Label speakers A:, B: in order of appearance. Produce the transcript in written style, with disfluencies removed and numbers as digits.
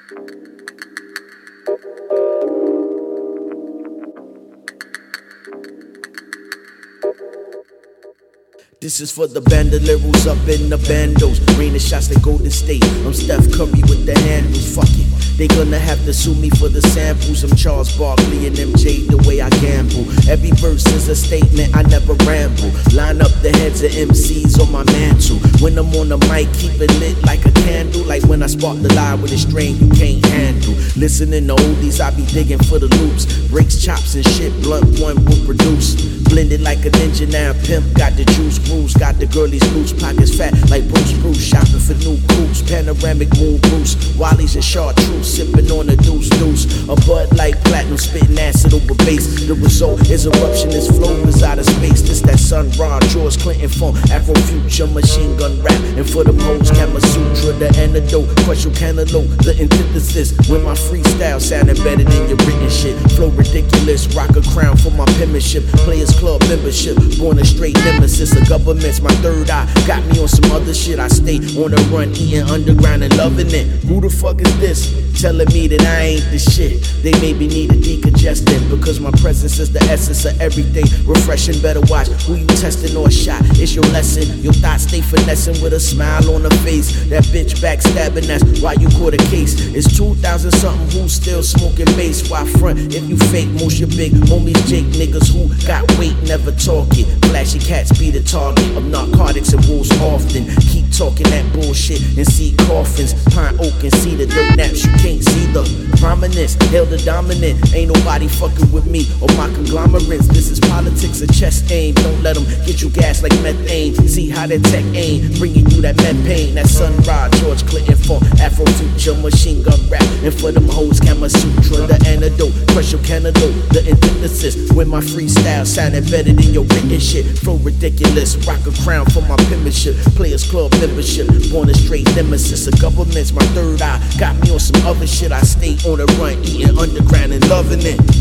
A: This is for the bandoleros up in the bandos. Rain of shots like Golden State. I'm Steph Curry with the handles. Fuck it. They gonna have to sue me for the samples. I'm Charles Barkley and MJ the way I gamble. Every verse is a statement, I never ramble. Line up the heads of MCs on my mantle. When I'm on the mic, keep it lit like a candle. Like when I spark the lie with a strain you can't handle. Listening to oldies, I be digging for the loops. Breaks, chops and shit, blunt one will produce. Blended like a ninja now, pimp got the juice, grooves, got the girlies loose, pockets fat like Bruce. Shopping for new coops, panoramic moon Bruce, Wally's and chartreuse, sipping on a deuce. A Bud Light Platinum, spitting acid over bass. The result is eruption, this flow is out of space. This that Sun Ra, George Clinton funk, Afro Future, machine gun rap. And for the modes, Kama Sutra, the antidote, crush your cantaloupe, the antithesis. When my freestyle sound embedded in your written shit. Flow ridiculous, rock a crown for my penmanship. Players Club membership, born a straight nemesis. The government's my third eye, got me on some other shit. I stay on the run, eating underground and loving it. Who the fuck is this? Telling me that I ain't the shit. They maybe need a decongestant, because my presence is the essence of everything. Refreshing, better watch who you testing or shot. It's your lesson. Your thoughts stay finessing with a smile on her face. That bitch backstabbing, that's why you caught a case. It's 2000 something who's still smoking bass. Why front if you fake? Most your big homies Jake niggas who got weight, never talk it. Flashy cats be the target of narcotics and wolves often. Keep talking that bullshit and see coffins. Pine oak and see the dirt naps. You can't see the prominence. Hail the dominant. Ain't nobody fucking with me or my conglomerates. This is politics, a chest aim. Don't let them get you gas like methane. See how that tech aim, bringing you that med pain. That Sun Ra, George Clinton funk, Afro Future, machine gun rap. And for them hoes, Kama Sutra, the antidote, crush your cantaloupe, the antithesis. When my freestyle sound embedded in your written shit. Flow ridiculous, rock a crown for my penmanship. Players Club membership, born a straight nemesis. The government's my third eye, got me on some other shit. I stay on the run, eating underground and loving it.